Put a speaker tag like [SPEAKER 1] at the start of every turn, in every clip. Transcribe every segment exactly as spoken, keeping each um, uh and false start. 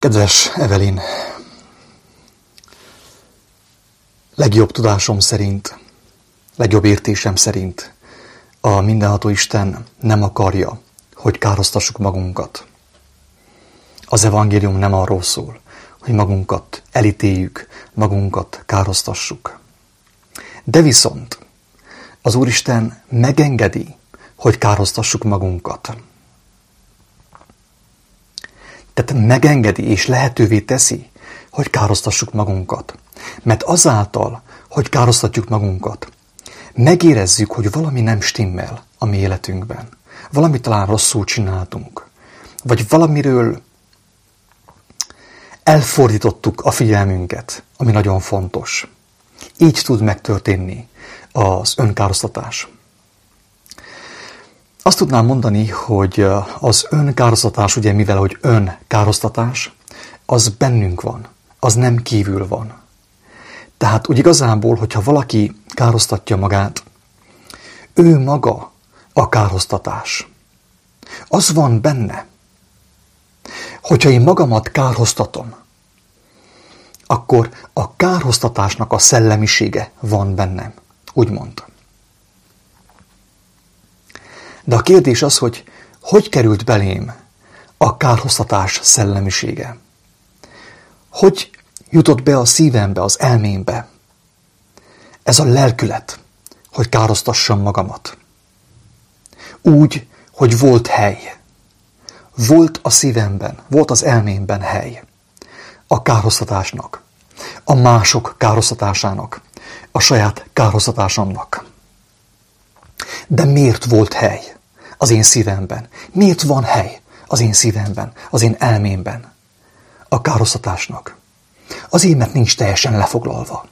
[SPEAKER 1] Kedves Evelyn, legjobb tudásom szerint, legjobb értésem szerint a mindenható Isten nem akarja, hogy károsztassuk magunkat. Az evangélium nem arról szól, hogy magunkat elítéljük, magunkat károsztassuk. De viszont az Úristen megengedi, hogy károsztassuk magunkat. Tehát megengedi és lehetővé teszi, hogy károsztassuk magunkat. Mert azáltal, hogy károsztatjuk magunkat, megérezzük, hogy valami nem stimmel a mi életünkben. Valami talán rosszul csináltunk. Vagy valamiről elfordítottuk a figyelmünket, ami nagyon fontos. Így tud megtörténni az önkárosztatás. Azt tudnám mondani, hogy az önkárosztatás, ugye mivel, hogy önkárosztatás, az bennünk van, az nem kívül van. Tehát úgy igazából, hogyha valaki károsztatja magát, ő maga a károsztatás. Az van benne. Hogyha én magamat kárhoztatom, akkor a kárhoztatásnak a szellemisége van bennem, úgymond. De a kérdés az, hogy hogy került belém a kárhoztatás szellemisége? Hogy jutott be a szívembe, az elmémbe ez a lelkület, hogy károsztassam magamat? Úgy, hogy volt hely. Volt a szívemben, volt az elmémben hely a kárhoztatásnak, a mások kárhoztatásának, a saját kárhoztatásomnak. De miért volt hely az én szívemben? Miért van hely az én szívemben, az én elmémben a károsztatásnak? Azért, mert nincs teljesen lefoglalva.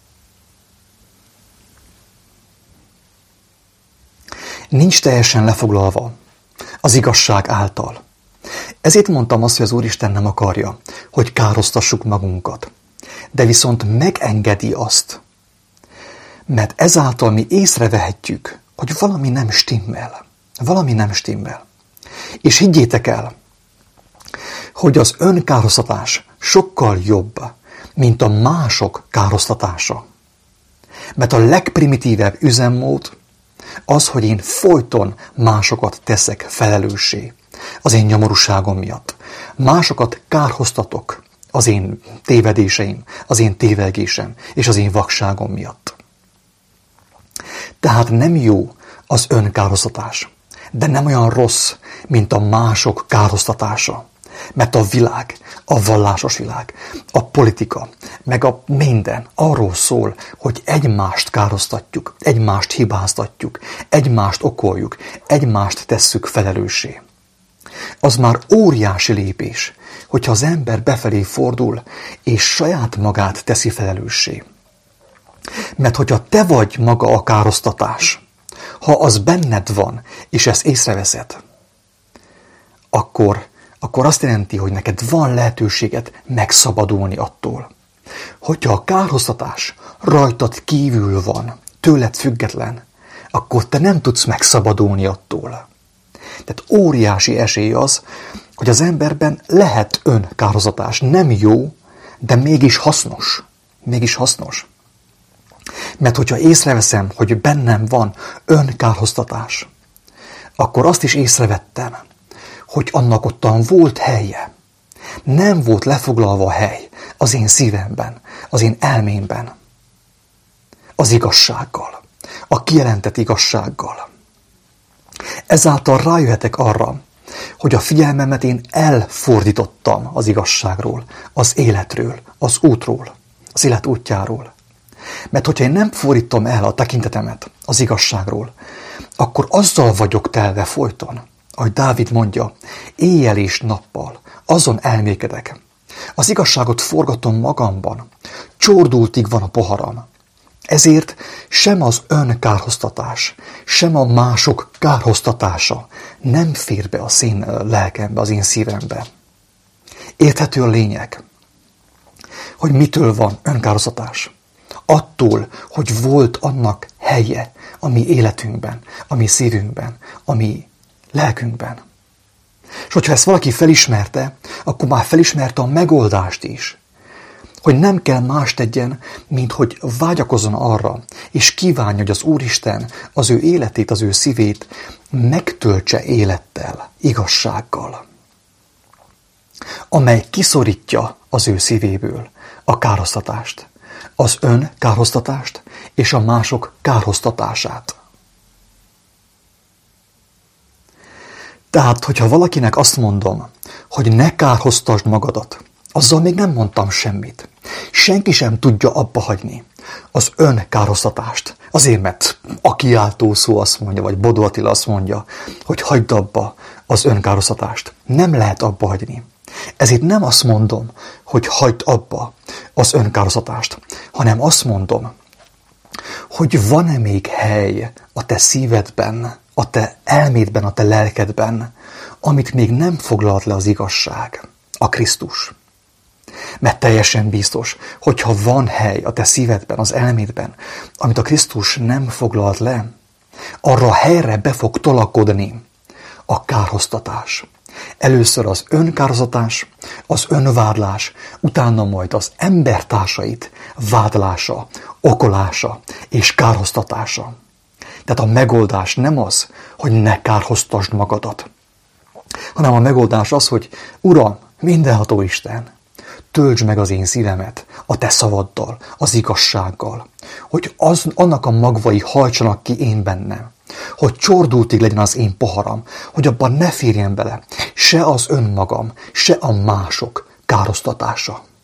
[SPEAKER 1] Nincs teljesen lefoglalva az igazság által. Ezért mondtam azt, hogy az Úristen nem akarja, hogy károsztassuk magunkat. De viszont megengedi azt, mert ezáltal mi észrevehetjük, hogy valami nem stimmel. Valami nem stimmel. És higgyétek el, hogy az önkárosztatás sokkal jobb, mint a mások károsztatása. Mert a legprimitívebb üzemmód az, hogy én folyton másokat teszek felelőssé az én nyomorúságom miatt. Másokat kárhoztatok az én tévedéseim, az én tévegésem és az én vakságom miatt. Tehát nem jó az önkárosztatás, de nem olyan rossz, mint a mások károsztatása. Mert a világ, a vallásos világ, a politika, meg a minden arról szól, hogy egymást károsztatjuk, egymást hibáztatjuk, egymást okoljuk, egymást tesszük felelőssé. Az már óriási lépés, hogyha az ember befelé fordul, és saját magát teszi felelőssé. Mert hogyha te vagy maga a károsztatás, ha az benned van, és ezt észreveszed, akkor, akkor azt jelenti, hogy neked van lehetőséged megszabadulni attól. Hogyha a kárhoztatás rajtad kívül van, tőled független, akkor te nem tudsz megszabadulni attól. Tehát óriási esély az, hogy az emberben lehet önkárhoztatás. Nem jó, de mégis hasznos. Mégis hasznos. Mert hogyha észreveszem, hogy bennem van önkárhoztatás, akkor azt is észrevettem, hogy annak ottan volt helye. Nem volt lefoglalva a hely az én szívemben, az én elmémben, az igazsággal, a kijelentett igazsággal. Ezáltal rájöhetek arra, hogy a figyelmemet én elfordítottam az igazságról, az életről, az útról, az élet útjáról. Mert hogyha én nem fordítom el a tekintetemet az igazságról, akkor azzal vagyok telve folyton, ahogy Dávid mondja, éjjel és nappal, azon elmékedek. Az igazságot forgatom magamban, csordultig van a poharam. Ezért sem az önkárhoztatás, sem a mások kárhoztatása nem fér be az én lelkembe, az én szívembe. Érthető a lényeg, hogy mitől van önkárhoztatás? Attól, hogy volt annak helye a mi életünkben, a mi szívünkben, a mi lelkünkben. És hogyha ezt valaki felismerte, akkor már felismerte a megoldást is. Hogy nem kell más tegyen, mint hogy vágyakozzon arra, és kívánja, hogy az Úristen az ő életét, az ő szívét megtöltse élettel, igazsággal, amely kiszorítja az ő szívéből a kárhoztatást, az ön kárhoztatást és a mások kárhoztatását. Tehát, hogyha valakinek azt mondom, hogy ne kárhoztasd magadat, azzal még nem mondtam semmit. Senki sem tudja abba hagyni az ön kárhoztatást. Azért, mert a kiáltó szó azt mondja, vagy Bodó Attila azt mondja, hogy hagyd abba az ön kárhoztatást. Nem lehet abba hagyni. Ezért nem azt mondom, hogy hagyd abba az ön kárhoztatást, hanem azt mondom, hogy van-e még hely a te szívedben, a te elmédben, a te lelkedben, amit még nem foglalt le az igazság, a Krisztus. Mert teljesen biztos, hogyha van hely a te szívedben, az elmédben, amit a Krisztus nem foglalt le, arra a helyre be fog tolakodni a kárhoztatás. Először az önkárhoztatás, az önvádlás, utána majd az embertársait vádlása, okolása és kárhoztatása. Tehát a megoldás nem az, hogy ne kárhoztasd magadat, hanem a megoldás az, hogy Uram, mindenható Isten, töltsd meg az én szívemet a te szavaddal, az igazsággal, hogy az, annak a magvai hajtsanak ki én bennem, hogy csordultig legyen az én poharam, hogy abban ne férjen bele se az önmagam, se a mások kárhoztatása.